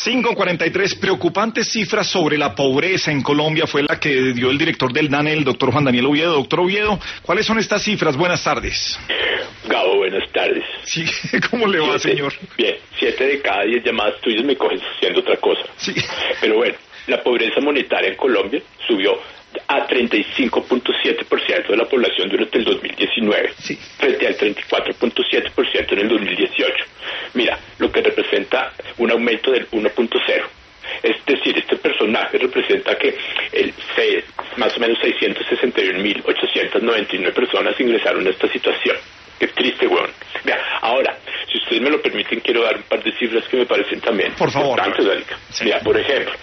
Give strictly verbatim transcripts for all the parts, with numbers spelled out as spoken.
cinco cuarenta y tres, preocupantes cifras sobre la pobreza en Colombia fue la que dio el director del D A N E, el doctor Juan Daniel Oviedo. Doctor Oviedo, ¿cuáles son estas cifras? Buenas tardes. Gabo, buenas tardes. Sí, ¿cómo le va, siete, señor? Bien, siete de cada diez llamadas tuyas me coges haciendo otra cosa. Sí. Pero bueno, la pobreza monetaria en Colombia subió a treinta y cinco punto siete por ciento de la población durante el dos mil diecinueve, sí, frente al treinta y cuatro punto siete por ciento en el dos mil dieciocho. Mira, lo que representa un aumento del uno punto cero. Es decir, este personaje representa que el se, más o menos seiscientos sesenta y un mil ochocientas noventa y nueve personas ingresaron a esta situación. Qué triste, weón. Vea, ahora, si ustedes me lo permiten, quiero dar un par de cifras que me parecen también por favor, importantes, Dánica. Sí. Mira, por ejemplo,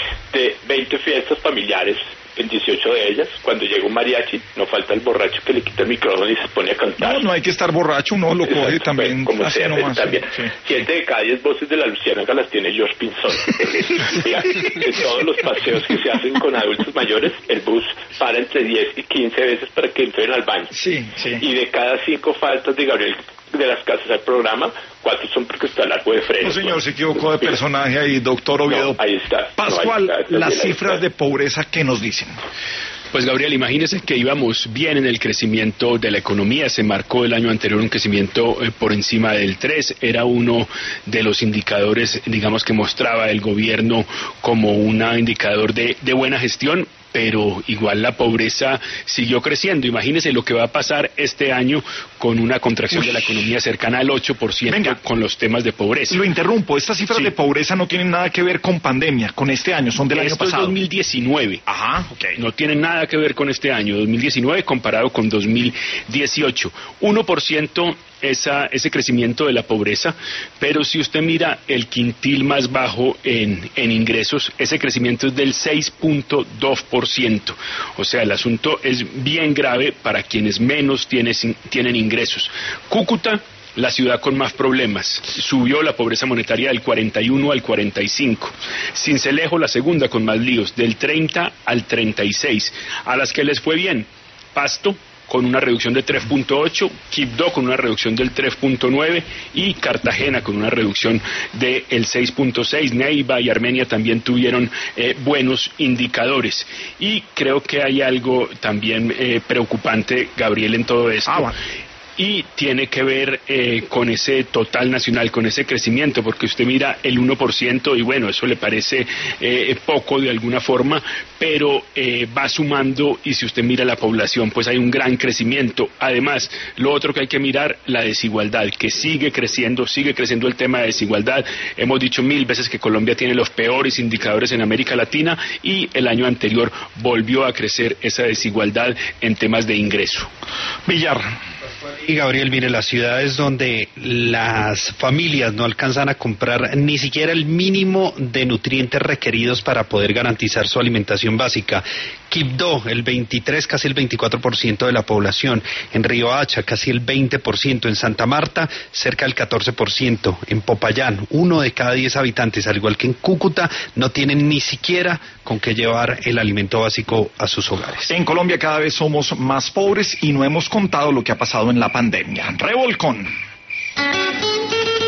de veinte fiestas familiares, en dieciocho de ellas, cuando llega un mariachi, no falta el borracho que le quita el micrófono y se pone a cantar. No, no hay que estar borracho, uno lo coge también. Como sea, nomás, también. Sí. Siete de cada diez voces de la Luciérnaga las tiene George Pinzón. Mira, de todos los paseos que se hacen con adultos mayores, el bus para entre diez y quince veces para que entren al baño. Sí, sí. Y de cada cinco faltas de Gabriel de las casas al programa, cuatro son porque está largo de freno. No, señor, se equivocó de personaje ahí, doctor Oviedo. No, ahí está. Pascual, no, ahí está, las ahí cifras está. de pobreza, ¿qué nos dicen? Pues Gabriel, imagínese que íbamos bien en el crecimiento de la economía, se marcó el año anterior un crecimiento eh, por encima del tres, era uno de los indicadores, digamos, que mostraba el gobierno como un indicador de, de buena gestión, pero igual la pobreza siguió creciendo. Imagínese lo que va a pasar este año con una contracción Uy. de la economía cercana al ocho por ciento. Venga, con los temas de pobreza. Lo interrumpo, estas cifras sí. de pobreza no tienen nada que ver con pandemia, con este año, son del Esto año pasado. Es dos mil diecinueve. Ajá, ok. No tienen nada que ver con este año, dos mil diecinueve comparado con dos mil dieciocho. uno por ciento esa, ese crecimiento de la pobreza, pero si usted mira el quintil más bajo en, en ingresos, ese crecimiento es del seis punto dos por ciento. O sea, el asunto es bien grave para quienes menos tiene, tienen ingresos. Cúcuta, la ciudad con más problemas, subió la pobreza monetaria del cuarenta y uno al cuarenta y cinco. Sincelejo, la segunda con más líos, del treinta al treinta y seis. A las que les fue bien, Pasto con una reducción de tres punto ocho, Quibdó con una reducción del tres punto nueve y Cartagena con una reducción del seis punto seis. Neiva y Armenia también tuvieron eh, buenos indicadores. Y creo que hay algo también eh, preocupante, Gabriel, en todo esto. Ah, bueno. Y tiene que ver eh, con ese total nacional, con ese crecimiento, porque usted mira el uno por ciento y bueno, eso le parece eh, poco de alguna forma, pero eh, va sumando y si usted mira la población, pues hay un gran crecimiento. Además, lo otro que hay que mirar, la desigualdad, que sigue creciendo, sigue creciendo el tema de desigualdad. Hemos dicho mil veces que Colombia tiene los peores indicadores en América Latina y el año anterior volvió a crecer esa desigualdad en temas de ingreso. Villar. Y Gabriel, mire, las ciudades donde las familias no alcanzan a comprar ni siquiera el mínimo de nutrientes requeridos para poder garantizar su alimentación básica. Quibdó, el veintitrés, casi el veinticuatro por ciento de la población. En Riohacha, casi el veinte por ciento. En Santa Marta, cerca del catorce por ciento. En Popayán, uno de cada diez habitantes, al igual que en Cúcuta, no tienen ni siquiera con qué llevar el alimento básico a sus hogares. En Colombia cada vez somos más pobres y no hemos contado lo que ha pasado en la pandemia. Revolcón.